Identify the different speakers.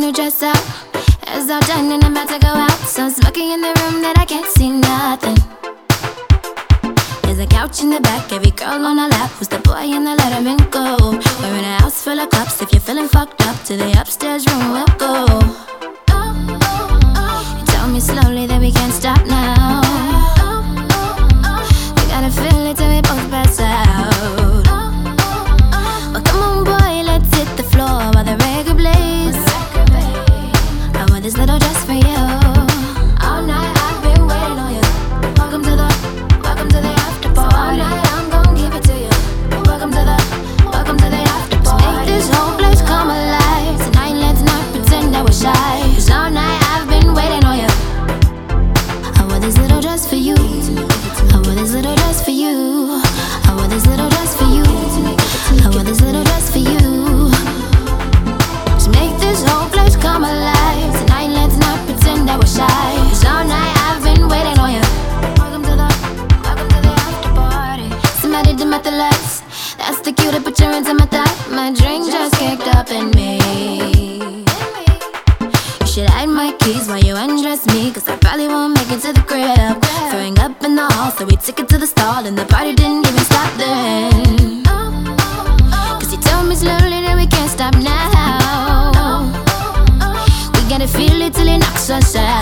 Speaker 1: new dress up. It's all done and I'm about to go out. So smoky in the room that I can't see nothing. There's a couch in the back, every girl on her lap. Who's the boy in the letterman go? We're in a house full of cups. If you're feeling fucked up, to the upstairs room we'll go. You tell me slowly that we can't stop now. We gotta feel it till we both pass out. Well, come on boy, let's hit the floor while the reggae plays. I wear this little dress for you. All night I've been waiting on you. Welcome to the after party. All night I'm gon' give it to you. Welcome to the after party. Let's make this whole place come alive. Tonight let's not pretend that we're shy. 'Cause all night I've been waiting on you. I wear this little dress for you. I wear this little dress for you. I wear this little dress for you. I wear this little dress for you. To make this whole place come alive. Tonight let's not pretend that we're shy. 'Cause all night I've been waiting on you. Welcome to the after party. Somebody dim out the lights. That's the cue to put your hands on my thigh. My drink just kicked up in me. You should hide my keys while you undress me, 'cause I probably won't make it to the crib. Throwing up in the hall, so we took it to the stall, and the party didn't even stop then. 'Cause you told me slowly that we can't stop now. We gotta feel it till it knocks us out.